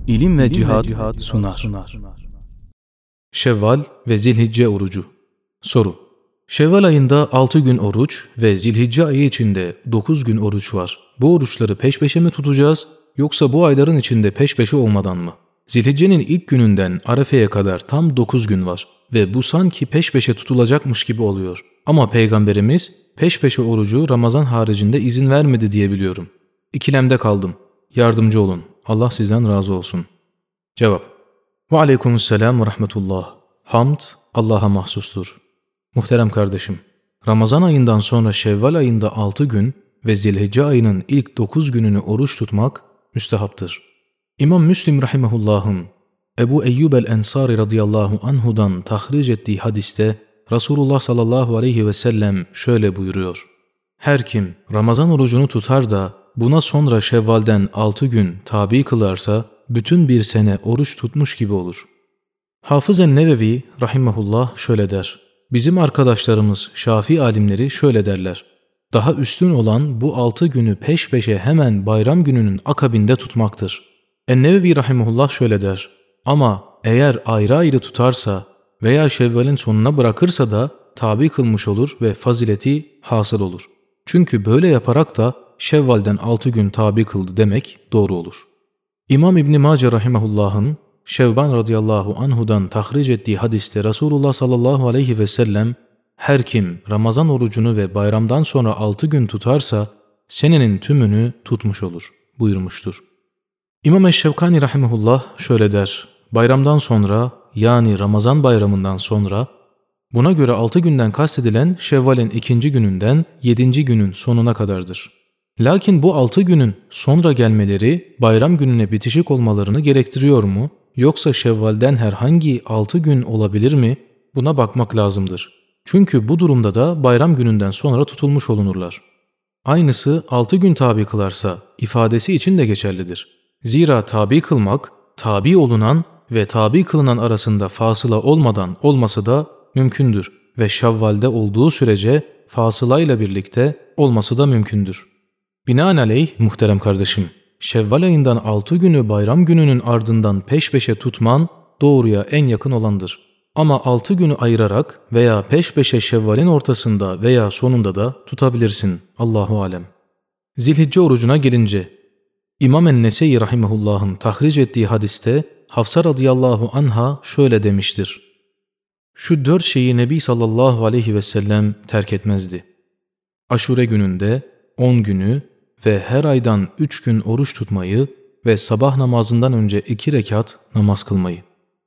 İlim ve Cihad sunar. Şevval ve Zilhicce orucu. Soru: Şevval ayında 6 gün oruç ve Zilhicce ayı içinde 9 gün oruç var. Bu oruçları peş peşe mi tutacağız yoksa bu ayların içinde peş peşe olmadan mı? Zilhicce'nin ilk gününden Arefe'ye kadar tam 9 gün var ve bu sanki peş peşe tutulacakmış gibi oluyor. Ama Peygamberimiz peş peşe orucu Ramazan haricinde izin vermedi diye biliyorum. İkilemde kaldım. Yardımcı olun. Allah sizden razı olsun. Cevap: Ve aleykümselam ve rahmetullah. Hamd Allah'a mahsustur. Muhterem kardeşim, Ramazan ayından sonra Şevval ayında 6 gün ve Zilhicce ayının ilk 9 gününü oruç tutmak müstehaptır. İmam Müslim rahimehullah'ın Ebu Eyyub el-Ensari radıyallahu anhudan tahric ettiği hadiste Resulullah sallallahu aleyhi ve sellem şöyle buyuruyor: Her kim Ramazan orucunu tutar da buna sonra Şevval'den 6 gün tabi kılarsa bütün bir sene oruç tutmuş gibi olur. Hafız el-Nevevi rahimehullah şöyle der: Bizim arkadaşlarımız Şafii alimleri şöyle derler: Daha üstün olan bu 6 günü peş peşe hemen bayram gününün akabinde tutmaktır. El-Nevevi rahimehullah şöyle der: Ama eğer ayrı ayrı tutarsa veya Şevval'in sonuna bırakırsa da tabi kılmış olur ve fazileti hasıl olur. Çünkü böyle yaparak da Şevval'den 6 gün tabi kıldı demek doğru olur. İmam İbn Mace rahimehullah'ın Şevban radıyallahu anhudan tahric ettiği hadiste Resulullah sallallahu aleyhi ve sellem her kim Ramazan orucunu ve bayramdan sonra 6 gün tutarsa senenin tümünü tutmuş olur buyurmuştur. İmam Eşşevkani rahimehullah şöyle der: Bayramdan sonra, yani Ramazan bayramından sonra, buna göre 6 günden kastedilen Şevval'in 2. gününden 7. günün sonuna kadardır. Lakin bu 6 günün sonra gelmeleri bayram gününe bitişik olmalarını gerektiriyor mu? Yoksa Şevval'den herhangi 6 gün olabilir mi? Buna bakmak lazımdır. Çünkü bu durumda da bayram gününden sonra tutulmuş olunurlar. Aynısı 6 gün tabi kılarsa ifadesi için de geçerlidir. Zira tabi kılmak, tabi olunan ve tabi kılınan arasında fasıla olmadan olması da mümkündür ve Şevval'de olduğu sürece fasılayla birlikte olması da mümkündür. Binaenaleyh muhterem kardeşim, Şevval ayından 6 günü bayram gününün ardından peş peşe tutman doğruya en yakın olandır. Ama 6 günü ayırarak veya peş peşe Şevval'in ortasında veya sonunda da tutabilirsin. Allahu alem. Zilhicce orucuna gelince, İmam en-Nese'yi rahimehullah'ın tahric ettiği hadiste Hafsa radıyallahu anha şöyle demiştir: Şu 4 şeyi Nebi sallallahu aleyhi ve sellem terk etmezdi: Aşure gününde 10 günü ve her aydan 3 gün oruç tutmayı ve sabah namazından önce 2 rekat namaz kılmayı.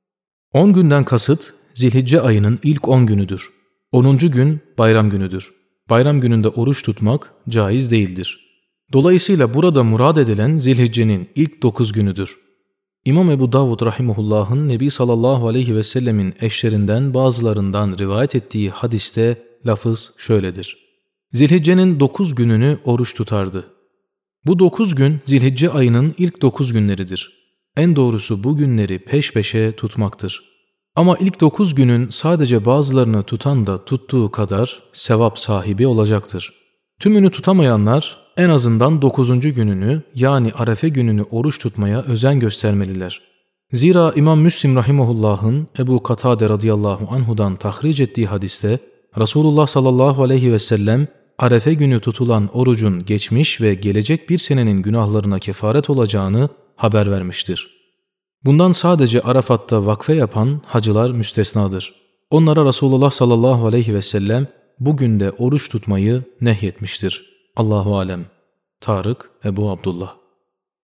10 günden kasıt Zilhicce ayının ilk 10 günüdür. 10. gün bayram günüdür. Bayram gününde oruç tutmak caiz değildir. Dolayısıyla burada murad edilen Zilhicce'nin ilk 9 günüdür. İmam Ebu Davud rahimehullah'ın Nebi sallallahu aleyhi ve sellemin eşlerinden bazılarından rivayet ettiği hadiste lafız şöyledir: Zilhicce'nin 9 gününü oruç tutardı. Bu 9 gün Zilhicce ayının ilk 9 günleridir. En doğrusu bu günleri peş peşe tutmaktır. Ama ilk 9 günün sadece bazılarını tutan da tuttuğu kadar sevap sahibi olacaktır. Tümünü tutamayanlar en azından 9. gününü, yani Arefe gününü oruç tutmaya özen göstermeliler. Zira İmam Müslim rahimehullah'ın Ebu Katade radıyallahu anhudan tahric ettiği hadiste Resulullah sallallahu aleyhi ve sellem Arefe günü tutulan orucun geçmiş ve gelecek bir senenin günahlarına kefaret olacağını haber vermiştir. Bundan sadece Arafat'ta vakfe yapan hacılar müstesnadır. Onlara Resulullah sallallahu aleyhi ve sellem bugün de oruç tutmayı nehyetmiştir. Allahu alem. Tarık Ebu Abdullah.